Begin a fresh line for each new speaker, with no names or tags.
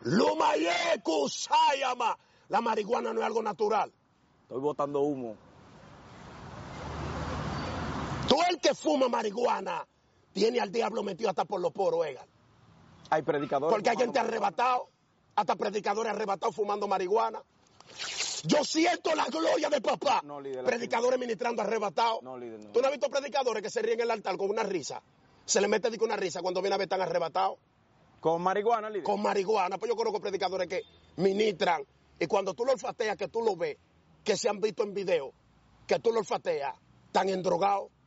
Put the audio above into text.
Lumayeku Sayama. La marihuana no es algo natural.
Estoy botando humo.
Todo el que fuma marihuana tiene al diablo metido hasta por los poros, Edgar.
Hay predicadores.
Porque hay gente arrebatado, hasta predicadores arrebatados fumando marihuana. Yo siento la gloria de papá.
No, líder,
predicadores ministrando arrebatados.
No, líder, no.
¿Tú no has visto predicadores que se ríen en el altar con una risa? Se le mete una risa cuando viene a ver tan arrebatados.
¿Con marihuana, líder?
Con marihuana. Pues yo conozco predicadores que ministran y cuando tú lo olfateas, que tú lo ves, que se han visto en video, que tú lo olfateas, tan endrogados.